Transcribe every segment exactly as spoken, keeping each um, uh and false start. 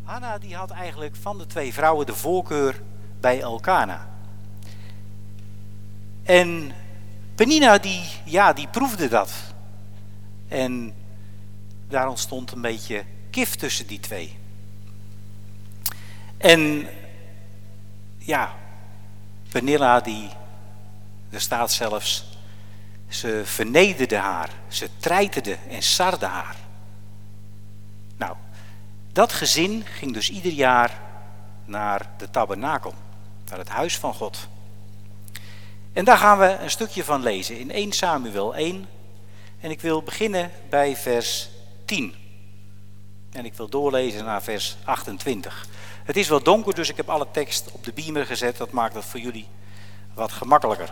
Hanna die had eigenlijk van de twee vrouwen de voorkeur bij Elkana. En Penina die, ja, die proefde dat. En daar ontstond een beetje kif tussen die twee. En ja, Penina die, er staat zelfs, ze vernederde haar, ze treiterde en sarde haar. Nou, dat gezin ging dus ieder jaar naar de tabernakel, naar het huis van God. En daar gaan we een stukje van lezen in eerste Samuel één. En ik wil beginnen bij vers tien. En ik wil doorlezen naar vers achtentwintig. Het is wat donker, dus ik heb alle tekst op de beamer gezet. Dat maakt het voor jullie wat gemakkelijker.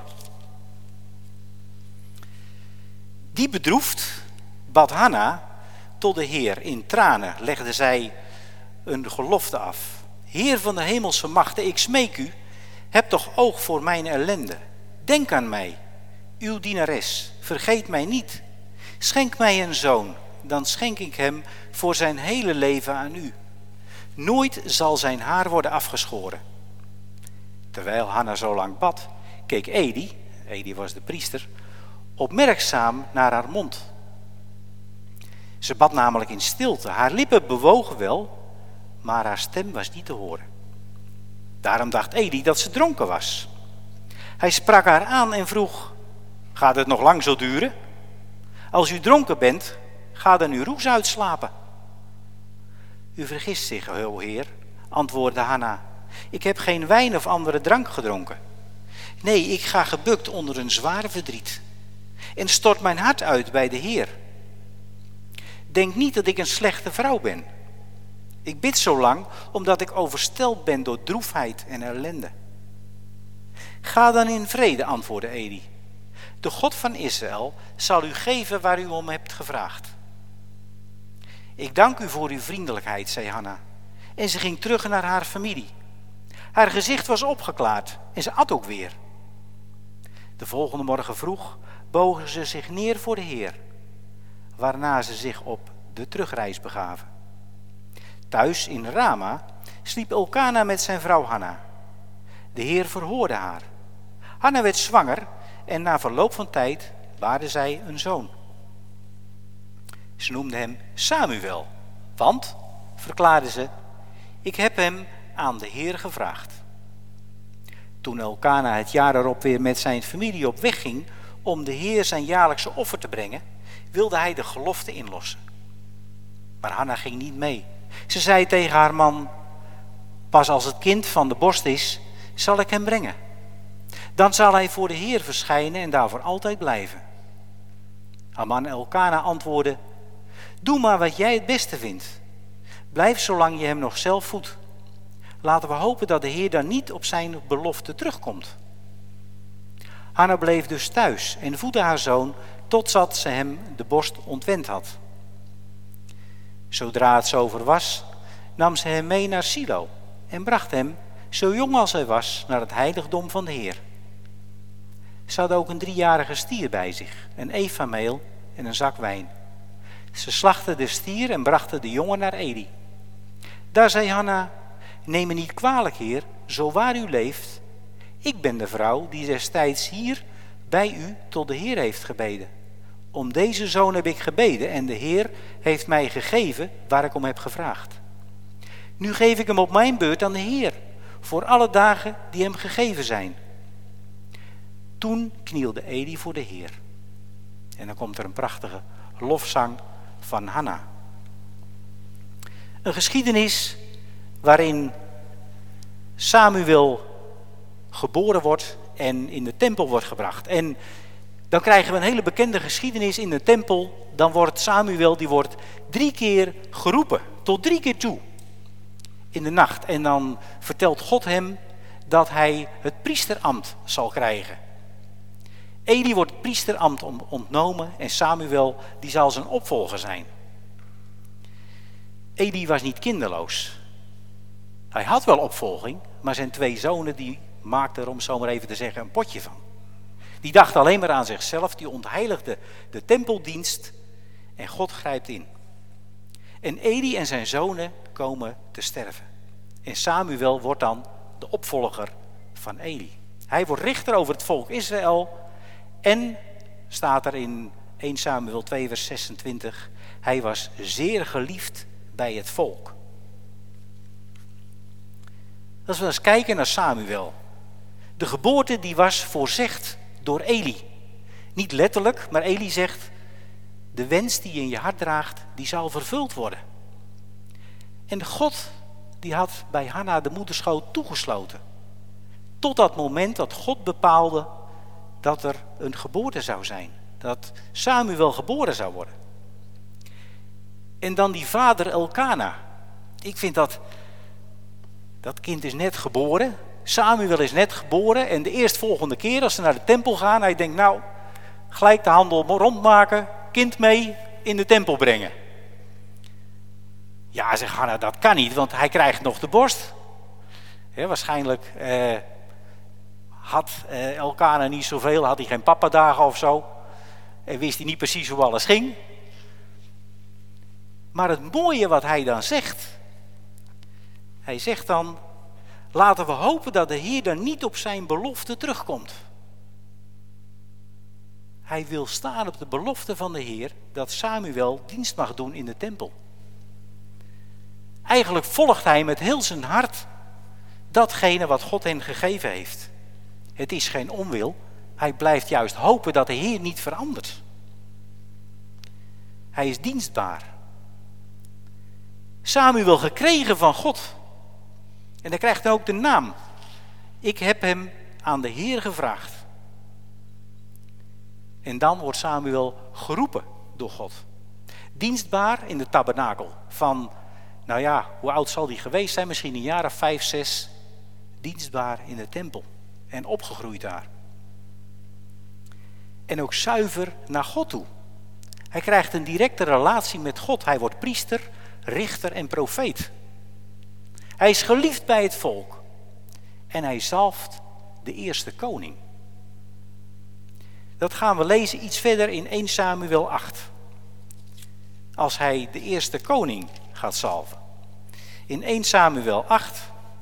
Die bedroefd bad Hanna tot de Heer. In tranen legde zij een gelofte af. Heer van de hemelse machten, ik smeek u, heb toch oog voor mijn ellende. Denk aan mij, uw dienares, vergeet mij niet. Schenk mij een zoon, dan schenk ik hem voor zijn hele leven aan u. Nooit zal zijn haar worden afgeschoren. Terwijl Hanna zo lang bad, keek Eli, Eli was de priester, opmerkzaam naar haar mond. Ze bad namelijk in stilte. Haar lippen bewogen wel, maar haar stem was niet te horen. Daarom dacht Eli dat ze dronken was. Hij sprak haar aan en vroeg, gaat het nog lang zo duren? Als u dronken bent, ga dan uw roes uitslapen. U vergist zich, o Heer, antwoordde Hanna. Ik heb geen wijn of andere drank gedronken. Nee, ik ga gebukt onder een zwaar verdriet en stort mijn hart uit bij de Heer. Denk niet dat ik een slechte vrouw ben. Ik bid zo lang omdat ik overstelpt ben door droefheid en ellende. Ga dan in vrede, antwoordde Eli. De God van Israël zal u geven waar u om hebt gevraagd. Ik dank u voor uw vriendelijkheid, zei Hanna. En ze ging terug naar haar familie. Haar gezicht was opgeklaard en ze at ook weer. De volgende morgen vroeg bogen ze zich neer voor de Heer, waarna ze zich op de terugreis begaven. Thuis in Rama sliep Elkana met zijn vrouw Hanna. De Heer verhoorde haar. Hanna werd zwanger en na verloop van tijd baarde zij een zoon. Ze noemde hem Samuel, want, verklaarde ze, ik heb hem aan de Heer gevraagd. Toen Elkana het jaar erop weer met zijn familie op weg ging om de Heer zijn jaarlijkse offer te brengen, wilde hij de gelofte inlossen. Maar Hanna ging niet mee. Ze zei tegen haar man, pas als het kind van de borst is, zal ik hem brengen. Dan zal hij voor de Heer verschijnen en daarvoor altijd blijven. Haar man Elkana antwoordde, doe maar wat jij het beste vindt. Blijf zolang je hem nog zelf voedt. Laten we hopen dat de Heer dan niet op zijn belofte terugkomt. Hanna bleef dus thuis en voedde haar zoon totdat ze hem de borst ontwend had. Zodra het zover was, nam ze hem mee naar Silo en bracht hem, zo jong als hij was, naar het heiligdom van de Heer. Ze had ook een driejarige stier bij zich, een efa meel en een zak wijn. Ze slachtte de stier en brachten de jongen naar Eli. Daar zei Hanna, neem me niet kwalijk, Heer, zo waar u leeft. Ik ben de vrouw die destijds hier bij u tot de Heer heeft gebeden. Om deze zoon heb ik gebeden en de Heer heeft mij gegeven waar ik om heb gevraagd. Nu geef ik hem op mijn beurt aan de Heer, voor alle dagen die hem gegeven zijn. Toen knielde Eli voor de Heer. En dan komt er een prachtige lofzang van Hanna. Een geschiedenis waarin Samuel geboren wordt en in de tempel wordt gebracht. En dan krijgen we een hele bekende geschiedenis in de tempel. Dan wordt Samuel, die wordt drie keer geroepen, tot drie keer toe, in de nacht. En dan vertelt God hem dat hij het priesterambt zal krijgen. Eli wordt het priesterambt ontnomen en Samuel, die zal zijn opvolger zijn. Eli was niet kinderloos. Hij had wel opvolging, maar zijn twee zonen die maakten er, om zo maar even te zeggen, een potje van. Die dachten alleen maar aan zichzelf, die ontheiligde de tempeldienst en God grijpt in. En Eli en zijn zonen komen te sterven. En Samuel wordt dan de opvolger van Eli. Hij wordt richter over het volk Israël. En staat er in eerste Samuel twee vers zesentwintig. Hij was zeer geliefd bij het volk. Als we eens kijken naar Samuel. De geboorte die was voorzegd door Eli. Niet letterlijk, maar Eli zegt, de wens die je in je hart draagt, die zal vervuld worden. En God, die had bij Hanna de moederschoot toegesloten. Tot dat moment dat God bepaalde dat er een geboorte zou zijn. Dat Samuel geboren zou worden. En dan die vader Elkana. Ik vind dat, dat kind is net geboren. Samuel is net geboren. En de eerstvolgende keer als ze naar de tempel gaan, hij denkt nou, gelijk de handel rondmaken, kind mee in de tempel brengen. Ja, zegt Hanna, dat kan niet, want hij krijgt nog de borst. He, waarschijnlijk eh, had eh, Elkana niet zoveel, had hij geen papadagen of zo. En wist hij niet precies hoe alles ging. Maar het mooie wat hij dan zegt. Hij zegt dan, laten we hopen dat de Heer dan niet op zijn belofte terugkomt. Hij wil staan op de belofte van de Heer dat Samuel dienst mag doen in de tempel. Eigenlijk volgt hij met heel zijn hart datgene wat God hen gegeven heeft. Het is geen onwil. Hij blijft juist hopen dat de Heer niet verandert. Hij is dienstbaar. Samuel gekregen van God. En hij krijgt dan ook de naam. Ik heb hem aan de Heer gevraagd. En dan wordt Samuel geroepen door God. Dienstbaar in de tabernakel. Van, nou ja, hoe oud zal die geweest zijn? Misschien een jaar of vijf, zes. Dienstbaar in de tempel. En opgegroeid daar. En ook zuiver naar God toe. Hij krijgt een directe relatie met God. Hij wordt priester, richter en profeet. Hij is geliefd bij het volk. En hij zalft de eerste koning. Dat gaan we lezen iets verder in eerste Samuel acht. Als hij de eerste koning gaat zalven. In eerste Samuel acht.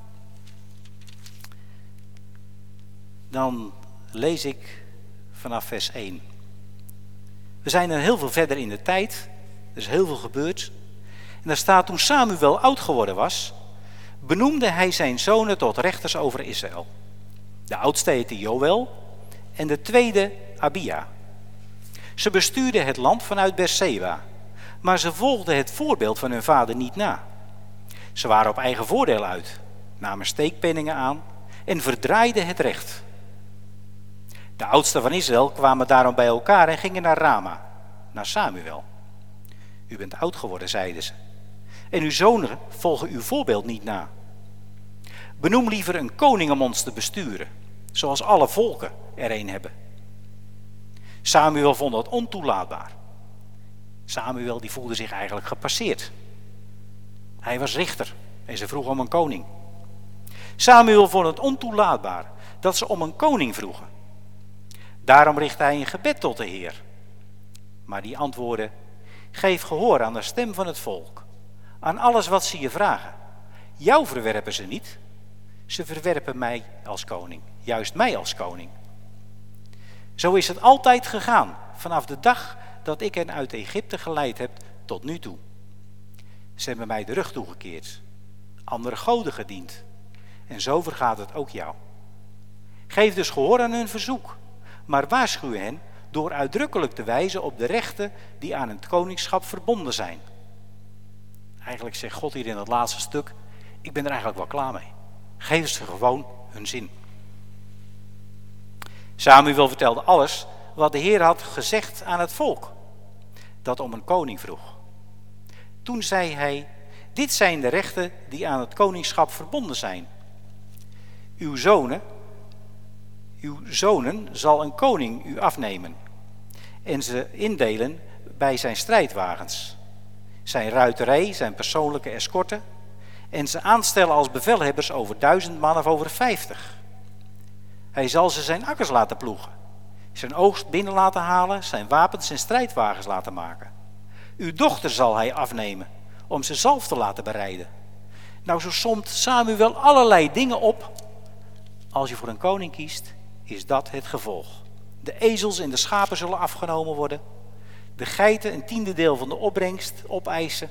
Dan lees ik vanaf vers één. We zijn er heel veel verder in de tijd. Er is heel veel gebeurd. En daar staat, toen Samuel oud geworden was, benoemde hij zijn zonen tot rechters over Israël. De oudste heette Joël en de tweede Abia. Ze bestuurden het land vanuit Beerseba, maar ze volgden het voorbeeld van hun vader niet na. Ze waren op eigen voordeel uit, namen steekpenningen aan en verdraaiden het recht. De oudsten van Israël kwamen daarom bij elkaar en gingen naar Rama, naar Samuel. U bent oud geworden, zeiden ze. En uw zonen volgen uw voorbeeld niet na. Benoem liever een koning om ons te besturen, zoals alle volken er een hebben. Samuel vond dat ontoelaatbaar. Samuel die voelde zich eigenlijk gepasseerd. Hij was richter en ze vroegen om een koning. Samuel vond het ontoelaatbaar dat ze om een koning vroegen. Daarom richtte hij een gebed tot de Heer. Maar die antwoordde, geef gehoor aan de stem van het volk, aan alles wat ze je vragen. Jou verwerpen ze niet, ze verwerpen mij als koning, juist mij als koning. Zo is het altijd gegaan, vanaf de dag dat ik hen uit Egypte geleid heb tot nu toe. Ze hebben mij de rug toegekeerd, andere goden gediend. En zo vergaat het ook jou. Geef dus gehoor aan hun verzoek, maar waarschuw hen door uitdrukkelijk te wijzen op de rechten die aan het koningschap verbonden zijn. Eigenlijk zegt God hier in het laatste stuk, ik ben er eigenlijk wel klaar mee. Geef ze gewoon hun zin. Samuel vertelde alles wat de Heer had gezegd aan het volk, dat om een koning vroeg. Toen zei hij, dit zijn de rechten die aan het koningschap verbonden zijn. Uw zonen, uw zonen zal een koning u afnemen en ze indelen bij zijn strijdwagens, zijn ruiterij, zijn persoonlijke escorten en ze aanstellen als bevelhebbers over duizend man of over vijftig. Hij zal ze zijn akkers laten ploegen, zijn oogst binnen laten halen, zijn wapens en strijdwagens laten maken. Uw dochter zal hij afnemen om ze zalf te laten bereiden. Nou, zo somt Samuel allerlei dingen op. Als je voor een koning kiest, is dat het gevolg. De ezels en de schapen zullen afgenomen worden. De geiten een tiende deel van de opbrengst opeisen.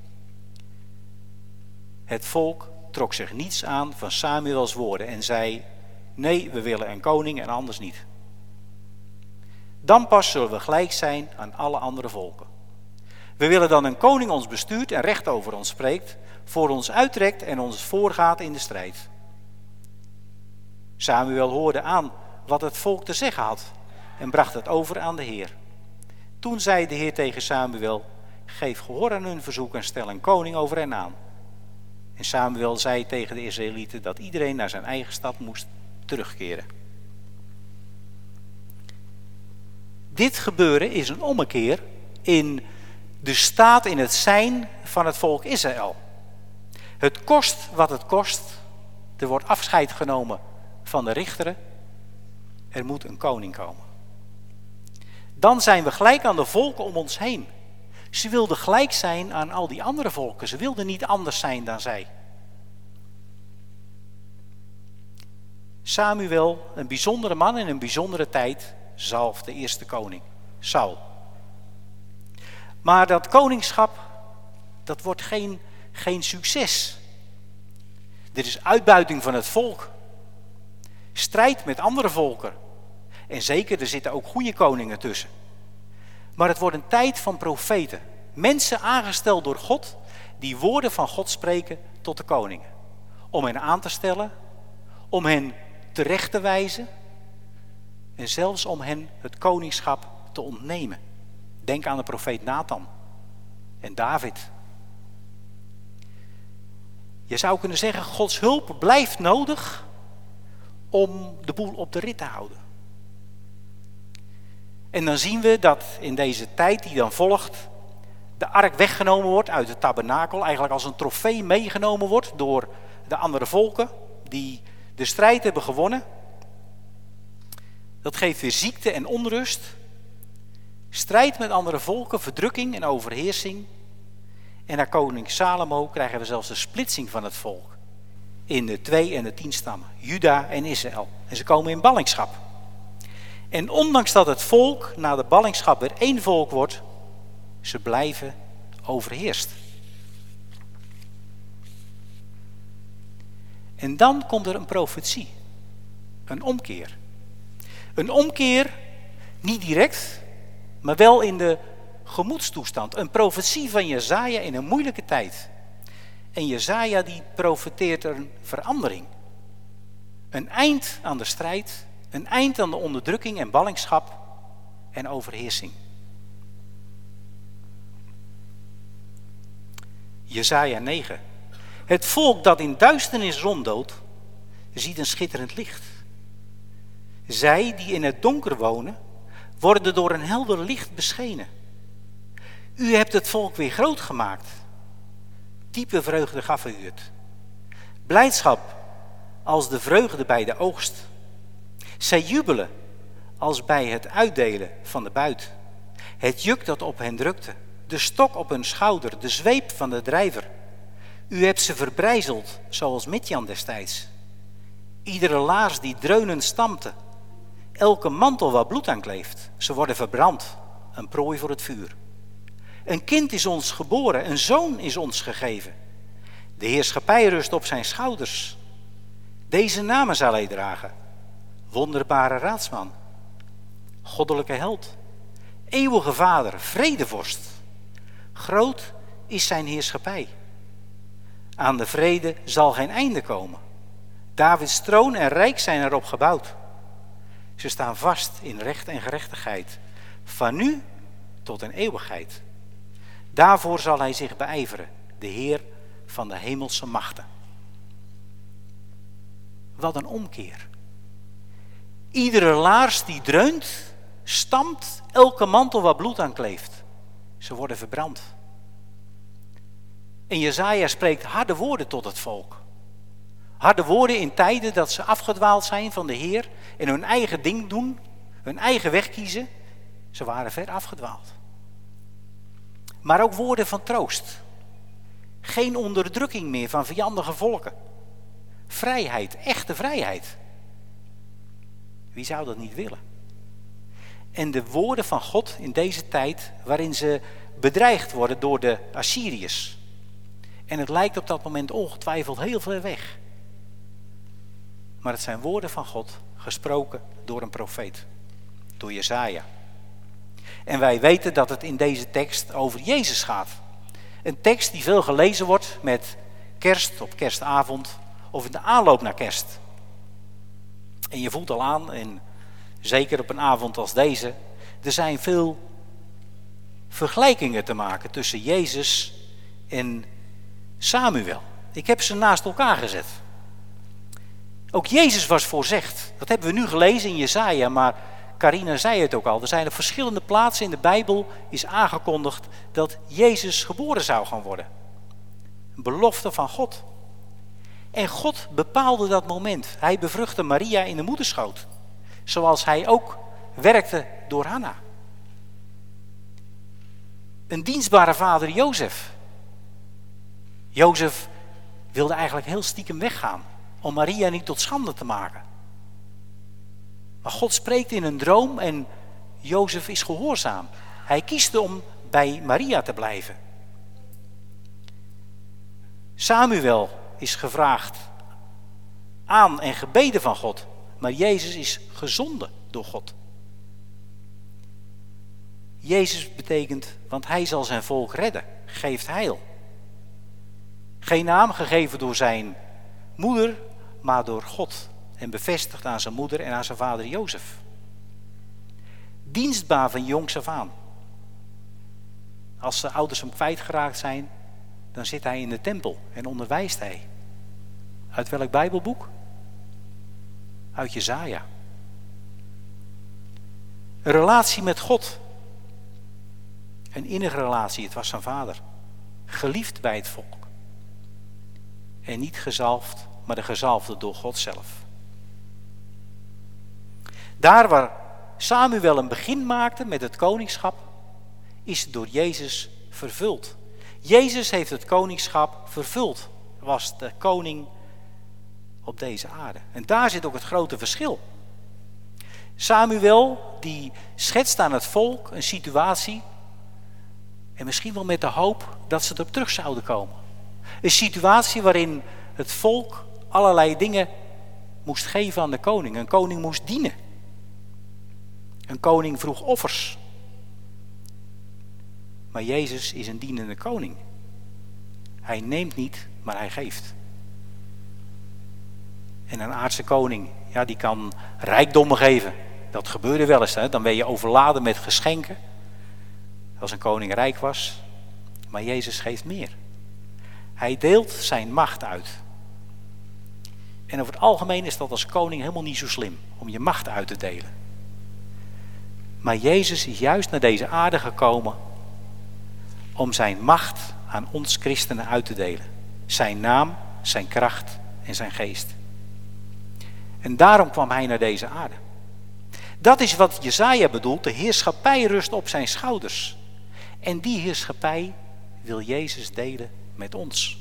Het volk trok zich niets aan van Samuels woorden en zei: nee, we willen een koning en anders niet. Dan pas zullen we gelijk zijn aan alle andere volken. We willen dan een koning ons bestuurt en recht over ons spreekt, voor ons uittrekt en ons voorgaat in de strijd. Samuel hoorde aan wat het volk te zeggen had en bracht het over aan de Heer. Toen zei de Heer tegen Samuel: geef gehoor aan hun verzoek en stel een koning over hen aan. En Samuel zei tegen de Israëlieten dat iedereen naar zijn eigen stad moest terugkeren. Dit gebeuren is een ommekeer in de staat, in het zijn van het volk Israël. Het kost wat het kost. Er wordt afscheid genomen van de richteren. Er moet een koning komen. Dan zijn we gelijk aan de volken om ons heen. Ze wilden gelijk zijn aan al die andere volken. Ze wilden niet anders zijn dan zij. Samuel, een bijzondere man in een bijzondere tijd, zalft de eerste koning, Saul. Maar dat koningschap, dat wordt geen, geen succes. Dit is uitbuiting van het volk. Strijd met andere volken. En zeker, er zitten ook goede koningen tussen. Maar het wordt een tijd van profeten. Mensen aangesteld door God, die woorden van God spreken tot de koningen. Om hen aan te stellen, om hen terecht te wijzen en zelfs om hen het koningschap te ontnemen. Denk aan de profeet Nathan en David. Je zou kunnen zeggen, Gods hulp blijft nodig om de boel op de rit te houden. En dan zien we dat in deze tijd die dan volgt, de ark weggenomen wordt uit het tabernakel, eigenlijk als een trofee meegenomen wordt door de andere volken die de strijd hebben gewonnen. Dat geeft weer ziekte en onrust, strijd met andere volken, verdrukking en overheersing. En na koning Salomo krijgen we zelfs de splitsing van het volk in de twee en de tien stammen, Juda en Israël. En ze komen in ballingschap. En ondanks dat het volk na de ballingschap weer één volk wordt, ze blijven overheerst. En dan komt er een profetie, een omkeer. Een omkeer, niet direct, maar wel in de gemoedstoestand. Een profetie van Jesaja in een moeilijke tijd. En Jesaja die profeteert een verandering. Een eind aan de strijd, een eind aan de onderdrukking en ballingschap en overheersing. Jesaja negen. Het volk dat in duisternis ronddoodt, ziet een schitterend licht. Zij die in het donker wonen, worden door een helder licht beschenen. U hebt het volk weer groot gemaakt. Diepe vreugde gaf u het. Blijdschap als de vreugde bij de oogst. Zij jubelen als bij het uitdelen van de buit. Het juk dat op hen drukte, de stok op hun schouder, de zweep van de drijver. U hebt ze verbrijzeld, zoals Midjan destijds. Iedere laars die dreunend stampte, elke mantel waar bloed aan kleeft, ze worden verbrand, een prooi voor het vuur. Een kind is ons geboren, een zoon is ons gegeven. De heerschappij rust op zijn schouders. Deze namen zal hij dragen: wonderbare raadsman, goddelijke held, eeuwige vader, vredevorst. Groot is zijn heerschappij. Aan de vrede zal geen einde komen. Davids troon en rijk zijn erop gebouwd. Ze staan vast in recht en gerechtigheid, van nu tot een eeuwigheid. Daarvoor zal hij zich beijveren, de Heer van de hemelse machten. Wat een omkeer. Iedere laars die dreunt, stampt, elke mantel waar bloed aan kleeft. Ze worden verbrand. En Jesaja spreekt harde woorden tot het volk. Harde woorden in tijden dat ze afgedwaald zijn van de Heer en hun eigen ding doen, hun eigen weg kiezen. Ze waren ver afgedwaald. Maar ook woorden van troost. Geen onderdrukking meer van vijandige volken. Vrijheid, echte vrijheid. Wie zou dat niet willen? En de woorden van God in deze tijd waarin ze bedreigd worden door de Assyriërs. En het lijkt op dat moment ongetwijfeld heel ver weg. Maar het zijn woorden van God gesproken door een profeet. Door Jesaja. En wij weten dat het in deze tekst over Jezus gaat. Een tekst die veel gelezen wordt met kerst op kerstavond of in de aanloop naar kerst. En je voelt al aan, en zeker op een avond als deze, er zijn veel vergelijkingen te maken tussen Jezus en Samuel. Ik heb ze naast elkaar gezet. Ook Jezus was voorzegd. Dat hebben we nu gelezen in Jesaja, maar Carina zei het ook al. Er zijn op verschillende plaatsen in de Bijbel is aangekondigd dat Jezus geboren zou gaan worden. Een belofte van God. En God bepaalde dat moment. Hij bevruchtte Maria in de moederschoot. Zoals hij ook werkte door Hanna. Een dienstbare vader Jozef. Jozef wilde eigenlijk heel stiekem weggaan. Om Maria niet tot schande te maken. Maar God spreekt in een droom en Jozef is gehoorzaam. Hij kiest om bij Maria te blijven. Samuel is gevraagd aan en gebeden van God. Maar Jezus is gezonden door God. Jezus betekent, want hij zal zijn volk redden, geeft heil. Geen naam gegeven door zijn moeder, maar door God. En bevestigd aan zijn moeder en aan zijn vader Jozef. Dienstbaar van jongs af aan. Als zijn ouders hem kwijtgeraakt zijn, dan zit hij in de tempel en onderwijst hij. Uit welk Bijbelboek? Uit Jesaja. Een relatie met God. Een innige relatie, het was zijn vader. Geliefd bij het volk. En niet gezalfd, maar de gezalfde door God zelf. Daar waar Samuel een begin maakte met het koningschap, is het door Jezus vervuld. Jezus heeft het koningschap vervuld. Was de koning op deze aarde. En daar zit ook het grote verschil. Samuel die schetst aan het volk een situatie. En misschien wel met de hoop dat ze erop terug zouden komen. Een situatie waarin het volk allerlei dingen moest geven aan de koning. Een koning moest dienen. Een koning vroeg offers. Maar Jezus is een dienende koning. Hij neemt niet, maar hij geeft. En een aardse koning, ja, die kan rijkdommen geven. Dat gebeurde wel eens, hè? Dan ben je overladen met geschenken. Als een koning rijk was. Maar Jezus geeft meer. Hij deelt zijn macht uit. En over het algemeen is dat als koning helemaal niet zo slim. Om je macht uit te delen. Maar Jezus is juist naar deze aarde gekomen. Om zijn macht aan ons christenen uit te delen. Zijn naam, zijn kracht en zijn geest. En daarom kwam hij naar deze aarde. Dat is wat Jesaja bedoelt. De heerschappij rust op zijn schouders. En die heerschappij wil Jezus delen met ons.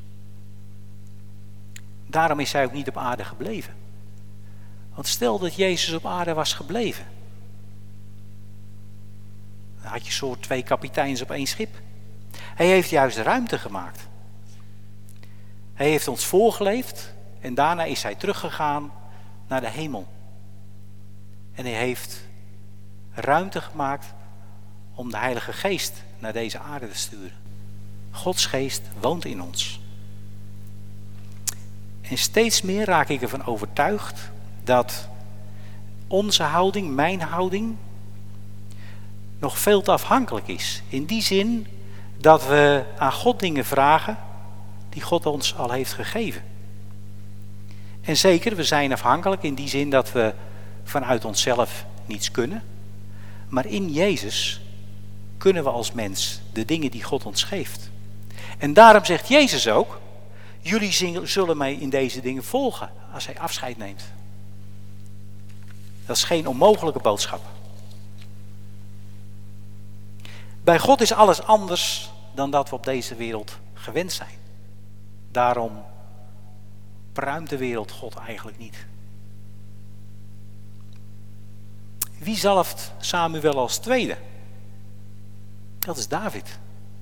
Daarom is hij ook niet op aarde gebleven. Want stel dat Jezus op aarde was gebleven. Dan had je soort twee kapiteins op één schip. Hij heeft juist ruimte gemaakt. Hij heeft ons voorgeleefd en daarna is hij teruggegaan naar de hemel. En hij heeft ruimte gemaakt om de Heilige Geest naar deze aarde te sturen. Gods geest woont in ons. En steeds meer raak ik ervan overtuigd dat onze houding, mijn houding, nog veel te afhankelijk is. In die zin dat we aan God dingen vragen die God ons al heeft gegeven. En zeker, we zijn afhankelijk in die zin dat we vanuit onszelf niets kunnen. Maar in Jezus kunnen we als mens de dingen die God ons geeft. En daarom zegt Jezus ook, jullie zullen mij in deze dingen volgen als hij afscheid neemt. Dat is geen onmogelijke boodschap. Bij God is alles anders dan dat we op deze wereld gewend zijn. Daarom pruimt de wereld God eigenlijk niet. Wie zalft Samuel als tweede? Dat is David.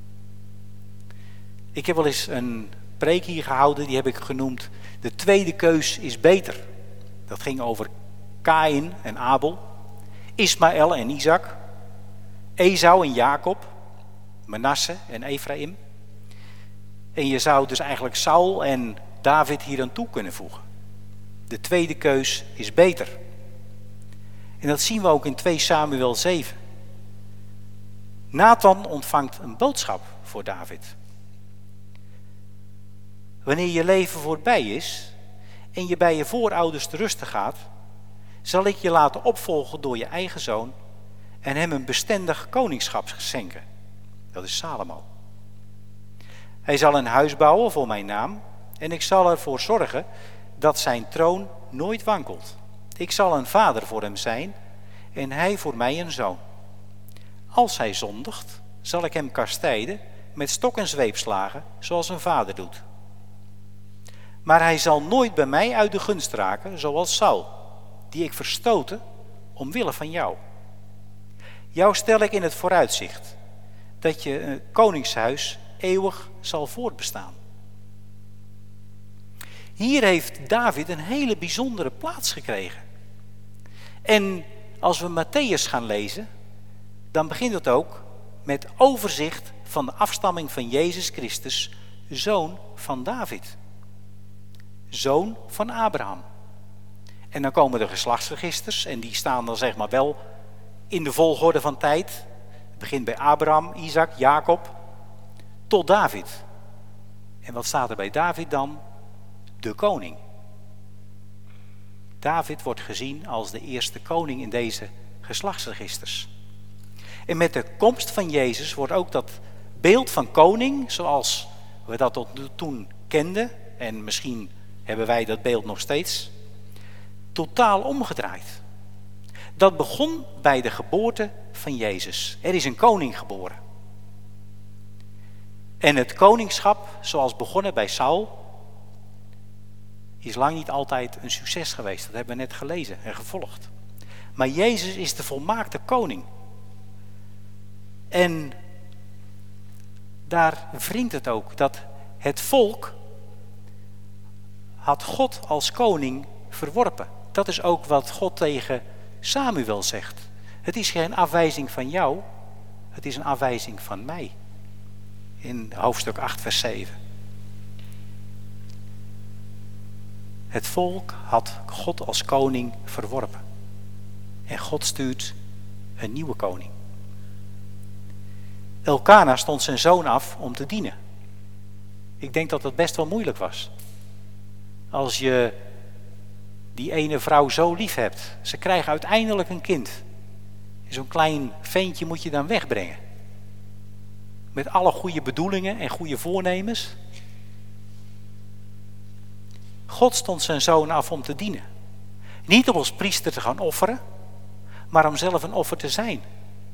Ik heb wel eens een preek hier gehouden, die heb ik genoemd: de tweede keus is beter. Dat ging over Kaïn en Abel, Ismaël en Isaac, Esau en Jacob, Manasse en Ephraim. En je zou dus eigenlijk Saul en David hier aan toe kunnen voegen. De tweede keus is beter. En dat zien we ook in twee Samuel zeven. Nathan ontvangt een boodschap voor David. Wanneer je leven voorbij is en je bij je voorouders te rusten gaat, zal ik je laten opvolgen door je eigen zoon en hem een bestendig koningschap schenken. Dat is Salomo. Hij zal een huis bouwen voor mijn naam en ik zal ervoor zorgen dat zijn troon nooit wankelt. Ik zal een vader voor hem zijn en hij voor mij een zoon. Als hij zondigt, zal ik hem kastijden met stok en zweepslagen, zoals een vader doet. Maar hij zal nooit bij mij uit de gunst raken, zoals Saul, die ik verstoten omwille van jou. Jou stel ik in het vooruitzicht dat je koningshuis eeuwig zal voortbestaan. Hier heeft David een hele bijzondere plaats gekregen. En als we Mattheüs gaan lezen, dan begint het ook met overzicht van de afstamming van Jezus Christus, zoon van David. Zoon van Abraham. En dan komen de geslachtsregisters en die staan dan zeg maar wel in de volgorde van tijd. Het begint bij Abraham, Isaac, Jacob, tot David. En wat staat er bij David dan? De koning. David wordt gezien als de eerste koning in deze geslachtsregisters. En met de komst van Jezus wordt ook dat beeld van koning, zoals we dat tot toen kenden, en misschien hebben wij dat beeld nog steeds, totaal omgedraaid. Dat begon bij de geboorte van Jezus. Er is een koning geboren. En het koningschap, zoals begonnen bij Saul, is lang niet altijd een succes geweest. Dat hebben we net gelezen en gevolgd. Maar Jezus is de volmaakte koning. En daar wringt het ook dat het volk had God als koning verworpen. Dat is ook wat God tegen Samuel zegt. Het is geen afwijzing van jou, het is een afwijzing van mij. In hoofdstuk acht vers zeven. Het volk had God als koning verworpen. En God stuurt een nieuwe koning. Elkana stond zijn zoon af om te dienen. Ik denk dat dat best wel moeilijk was. Als je die ene vrouw zo lief hebt. Ze krijgen uiteindelijk een kind. En zo'n klein ventje moet je dan wegbrengen. Met alle goede bedoelingen en goede voornemens. God stond zijn zoon af om te dienen. Niet om als priester te gaan offeren, maar om zelf een offer te zijn.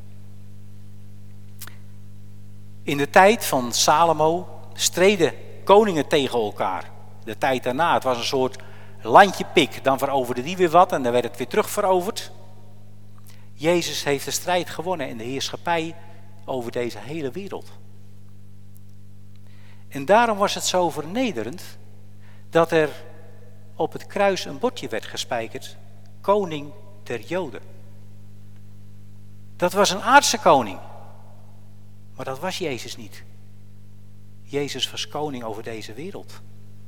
In de tijd van Salomo streden koningen tegen elkaar. De tijd daarna, het was een soort landje pik. Dan veroverde die weer wat en dan werd het weer terug veroverd. Jezus heeft de strijd gewonnen in de heerschappij over deze hele wereld. En daarom was het zo vernederend dat er op het kruis een bordje werd gespijkerd: koning der Joden. Dat was een aardse koning. Maar dat was Jezus niet. Jezus was koning over deze wereld.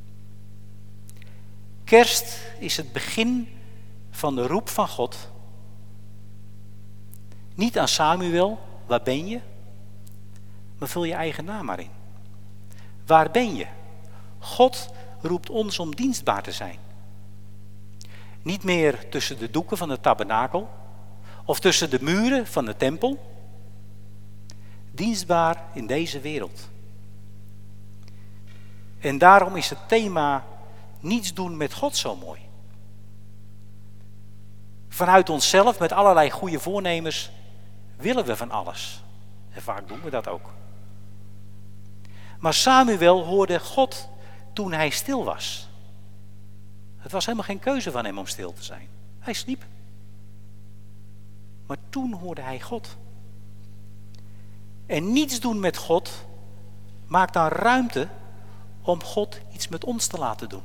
Kerst is het begin van de roep van God. Niet aan Samuel, waar ben je? Maar vul je eigen naam maar in. Waar ben je? God roept ons om dienstbaar te zijn. Niet meer tussen de doeken van de tabernakel of tussen de muren van de tempel. Dienstbaar in deze wereld. En daarom is het thema niets doen met God zo mooi. Vanuit onszelf met allerlei goede voornemens willen we van alles. En vaak doen we dat ook. Maar Samuel hoorde God toen hij stil was. Het was helemaal geen keuze van hem om stil te zijn. Hij sliep. Maar toen hoorde hij God. En niets doen met God maakt dan ruimte om God iets met ons te laten doen.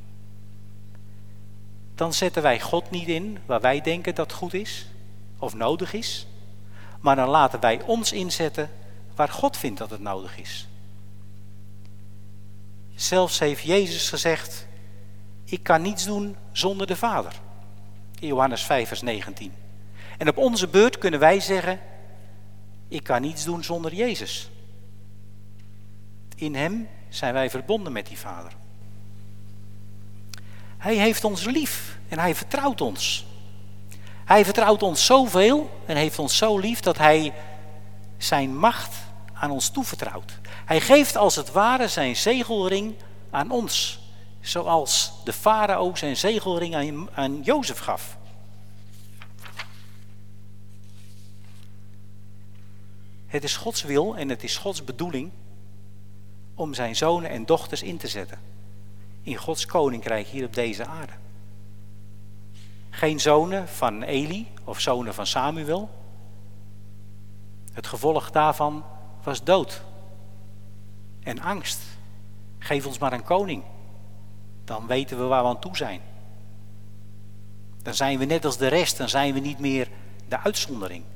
Dan zetten wij God niet in waar wij denken dat goed is of nodig is. Maar dan laten wij ons inzetten waar God vindt dat het nodig is. Zelfs heeft Jezus gezegd, ik kan niets doen zonder de Vader. In Johannes vijf vers negentien. En op onze beurt kunnen wij zeggen, ik kan niets doen zonder Jezus. In hem zijn wij verbonden met die Vader. Hij heeft ons lief en hij vertrouwt ons. Hij vertrouwt ons zoveel en heeft ons zo lief dat hij zijn macht aan ons toevertrouwt. Hij geeft als het ware zijn zegelring aan ons. Zoals de farao zijn zegelring aan, aan Jozef gaf. Het is Gods wil en het is Gods bedoeling om zijn zonen en dochters in te zetten. In Gods koninkrijk hier op deze aarde. Geen zonen van Eli of zonen van Samuel. Het gevolg daarvan was dood en angst. Geef ons maar een koning. Dan weten we waar we aan toe zijn. Dan zijn we net als de rest. Dan zijn we niet meer de uitzondering.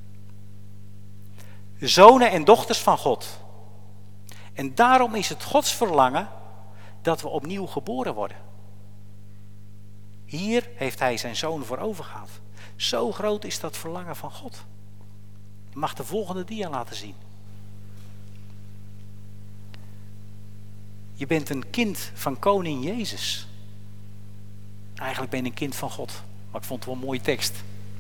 Zonen en dochters van God. En daarom is het Gods verlangen dat we opnieuw geboren worden. Hier heeft hij zijn zoon voor overgehaald. Zo groot is dat verlangen van God. Je mag de volgende dia laten zien. Je bent een kind van koning Jezus. Eigenlijk ben je een kind van God. Maar ik vond het wel een mooie tekst.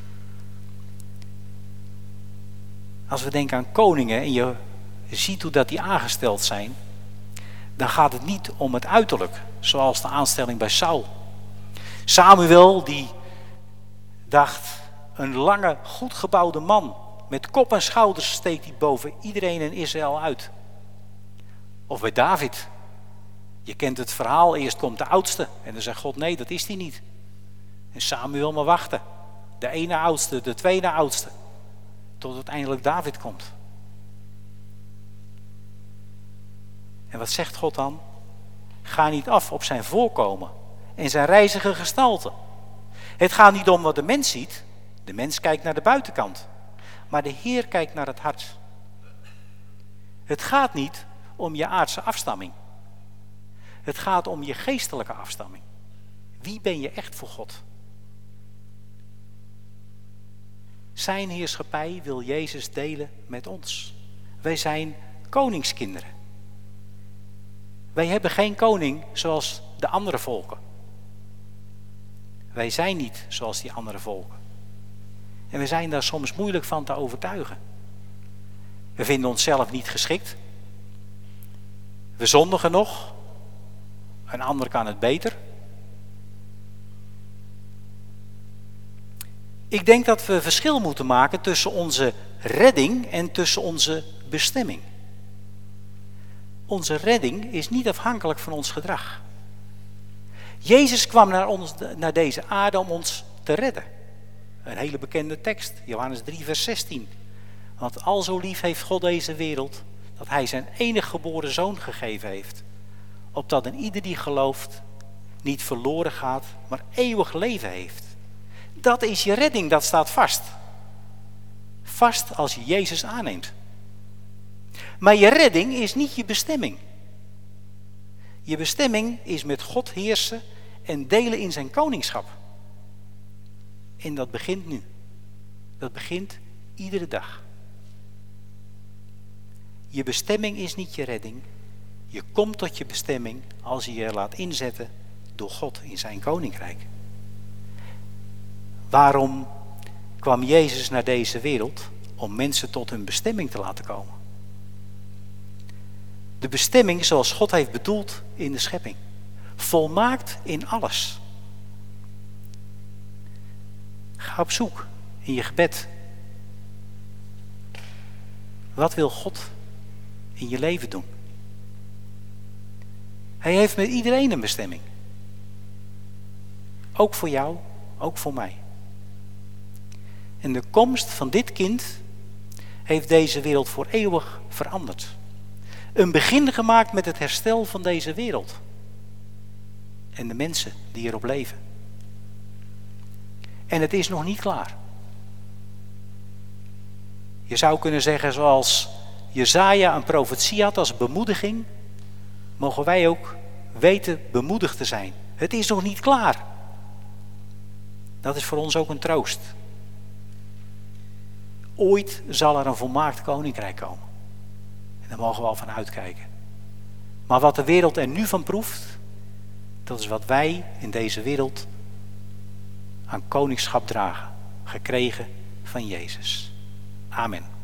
Als we denken aan koningen en je ziet hoe dat die aangesteld zijn, dan gaat het niet om het uiterlijk, zoals de aanstelling bij Saul. Samuel die dacht, een lange, goed gebouwde man met kop en schouders steekt hij boven iedereen in Israël uit. Of bij David. Je kent het verhaal, eerst komt de oudste en dan zegt God, nee, dat is hij niet. En Samuel maar wachten. De ene oudste, de tweede oudste. Tot uiteindelijk David komt. En wat zegt God dan? Ga niet af op zijn voorkomen en zijn reizige gestalte. Het gaat niet om wat de mens ziet. De mens kijkt naar de buitenkant. Maar de Heer kijkt naar het hart. Het gaat niet om je aardse afstamming. Het gaat om je geestelijke afstamming. Wie ben je echt voor God? Zijn heerschappij wil Jezus delen met ons. Wij zijn koningskinderen. Wij hebben geen koning zoals de andere volken. Wij zijn niet zoals die andere volken. En we zijn daar soms moeilijk van te overtuigen. We vinden onszelf niet geschikt. We zondigen nog. Een ander kan het beter. Ik denk dat we verschil moeten maken tussen onze redding en tussen onze bestemming. Onze redding is niet afhankelijk van ons gedrag. Jezus kwam naar, ons, naar deze aarde om ons te redden. Een hele bekende tekst, Johannes drie vers zestien. Want al zo lief heeft God deze wereld, dat hij zijn enige geboren zoon gegeven heeft. Opdat een ieder die gelooft niet verloren gaat, maar eeuwig leven heeft. Dat is je redding, dat staat vast. Vast als je Jezus aanneemt. Maar je redding is niet je bestemming. Je bestemming is met God heersen en delen in zijn koningschap. En dat begint nu. Dat begint iedere dag. Je bestemming is niet je redding. Je komt tot je bestemming als je je laat inzetten door God in zijn koninkrijk. Waarom kwam Jezus naar deze wereld? Om mensen tot hun bestemming te laten komen. De bestemming zoals God heeft bedoeld in de schepping. Volmaakt in alles. Ga op zoek in je gebed. Wat wil God in je leven doen? Hij heeft met iedereen een bestemming. Ook voor jou, ook voor mij. En de komst van dit kind heeft deze wereld voor eeuwig veranderd. Een begin gemaakt met het herstel van deze wereld. En de mensen die erop leven. En het is nog niet klaar. Je zou kunnen zeggen zoals Jesaja een profetie had als bemoediging, mogen wij ook weten bemoedigd te zijn. Het is nog niet klaar. Dat is voor ons ook een troost. Ooit zal er een volmaakt koninkrijk komen. En daar mogen we al van uitkijken. Maar wat de wereld er nu van proeft, dat is wat wij in deze wereld aan koningschap dragen. Gekregen van Jezus. Amen.